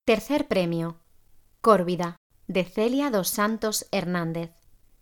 Tercer premio. Córvida, de Celia dos Santos Hernández.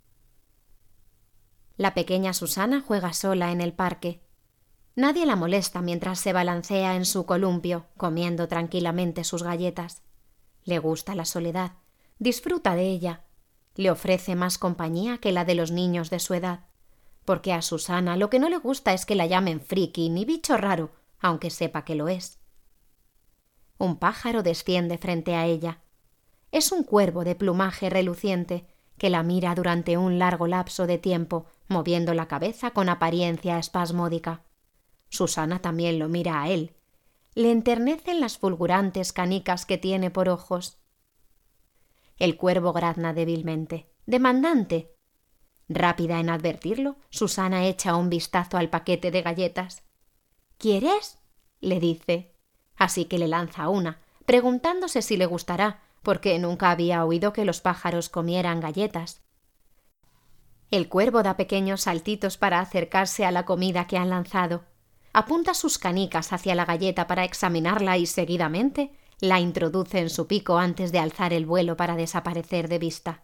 La pequeña Susana juega sola en el parque. Nadie la molesta mientras se balancea en su columpio, comiendo tranquilamente sus galletas. Le gusta la soledad, disfruta de ella. Le ofrece más compañía que la de los niños de su edad, porque a Susana lo que no le gusta es que la llamen friki ni bicho raro, aunque sepa que lo es. Un pájaro desciende frente a ella. Es un cuervo de plumaje reluciente que la mira durante un largo lapso de tiempo, moviendo la cabeza con apariencia espasmódica. Susana también lo mira a él. Le enternecen las fulgurantes canicas que tiene por ojos. El cuervo grazna débilmente, demandante. Rápida en advertirlo, Susana echa un vistazo al paquete de galletas. ¿Quieres?, le dice. Así que le lanza una, preguntándose si le gustará, porque nunca había oído que los pájaros comieran galletas. El cuervo da pequeños saltitos para acercarse a la comida que han lanzado. Apunta sus canicas hacia la galleta para examinarla y seguidamente la introduce en su pico antes de alzar el vuelo para desaparecer de vista.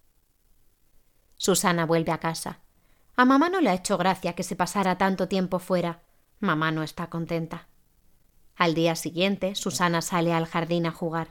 Susana vuelve a casa. A mamá no le ha hecho gracia que se pasara tanto tiempo fuera. Mamá no está contenta. Al día siguiente, Susana sale al jardín a jugar.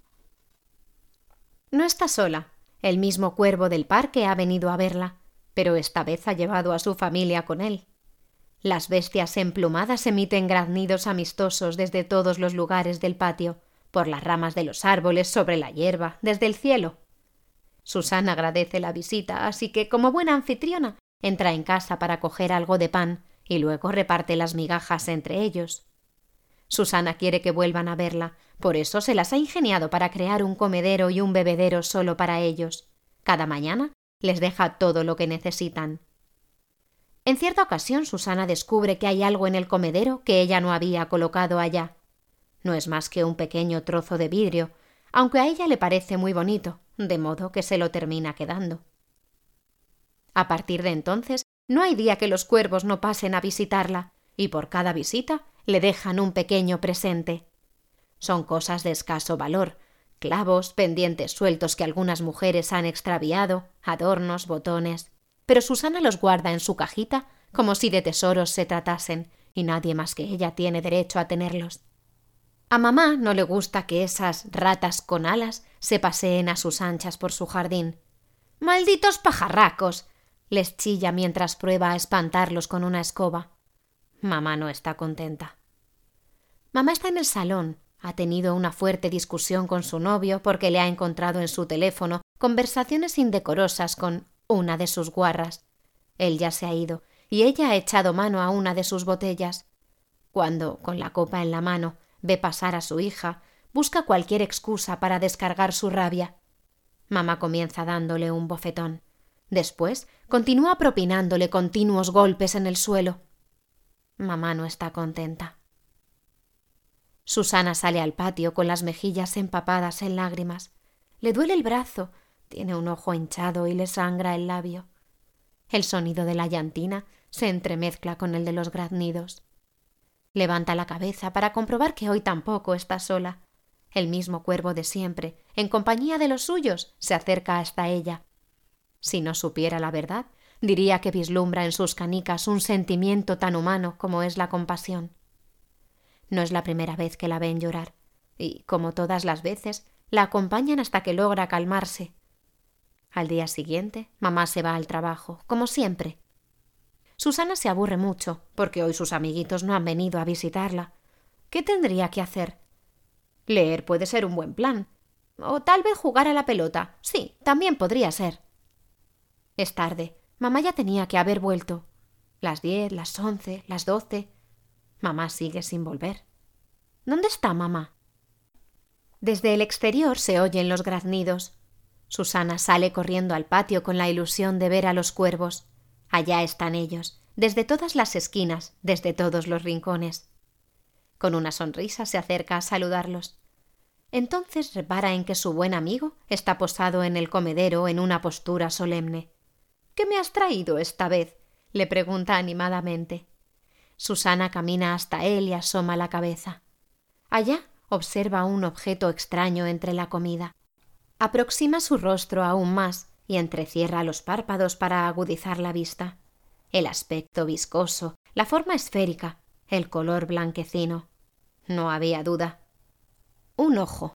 No está sola. El mismo cuervo del parque ha venido a verla, pero esta vez ha llevado a su familia con él. Las bestias emplumadas emiten graznidos amistosos desde todos los lugares del patio, por las ramas de los árboles, sobre la hierba, desde el cielo. Susana agradece la visita, así que, como buena anfitriona, entra en casa para coger algo de pan y luego reparte las migajas entre ellos. Susana quiere que vuelvan a verla, por eso se las ha ingeniado para crear un comedero y un bebedero solo para ellos. Cada mañana les deja todo lo que necesitan. En cierta ocasión Susana descubre que hay algo en el comedero que ella no había colocado allá. No es más que un pequeño trozo de vidrio, aunque a ella le parece muy bonito, de modo que se lo termina quedando. A partir de entonces, no hay día que los cuervos no pasen a visitarla, y por cada visita le dejan un pequeño presente. Son cosas de escaso valor, clavos, pendientes sueltos que algunas mujeres han extraviado, adornos, botones. Pero Susana los guarda en su cajita como si de tesoros se tratasen, y nadie más que ella tiene derecho a tenerlos. A mamá no le gusta que esas ratas con alas se paseen a sus anchas por su jardín. ¡Malditos pajarracos!, les chilla mientras prueba a espantarlos con una escoba. Mamá no está contenta. Mamá está en el salón. Ha tenido una fuerte discusión con su novio porque le ha encontrado en su teléfono conversaciones indecorosas con una de sus guarras. Él ya se ha ido y ella ha echado mano a una de sus botellas. Cuando, con la copa en la mano, ve pasar a su hija, busca cualquier excusa para descargar su rabia. Mamá comienza dándole un bofetón. Después continúa propinándole continuos golpes en el suelo. Mamá no está contenta. Susana sale al patio con las mejillas empapadas en lágrimas. Le duele el brazo, tiene un ojo hinchado y le sangra el labio. El sonido de la llantina se entremezcla con el de los graznidos. Levanta la cabeza para comprobar que hoy tampoco está sola. El mismo cuervo de siempre, en compañía de los suyos, se acerca hasta ella. Si no supiera la verdad, diría que vislumbra en sus canicas un sentimiento tan humano como es la compasión. No es la primera vez que la ven llorar, y, como todas las veces, la acompañan hasta que logra calmarse. Al día siguiente, mamá se va al trabajo, como siempre. Susana se aburre mucho, porque hoy sus amiguitos no han venido a visitarla. ¿Qué tendría que hacer? Leer puede ser un buen plan. O tal vez jugar a la pelota. Sí, también podría ser. Es tarde. Mamá ya tenía que haber vuelto. Las 10, las 11, las 12. Mamá sigue sin volver. ¿Dónde está mamá? Desde el exterior se oyen los graznidos. Susana sale corriendo al patio con la ilusión de ver a los cuervos. Allá están ellos, desde todas las esquinas, desde todos los rincones. Con una sonrisa se acerca a saludarlos. Entonces repara en que su buen amigo está posado en el comedero en una postura solemne. ¿Qué me has traído esta vez?, le pregunta animadamente. Susana camina hasta él y asoma la cabeza. Allá observa un objeto extraño entre la comida. Aproxima su rostro aún más y entrecierra los párpados para agudizar la vista. El aspecto viscoso, la forma esférica, el color blanquecino. No había duda. Un ojo.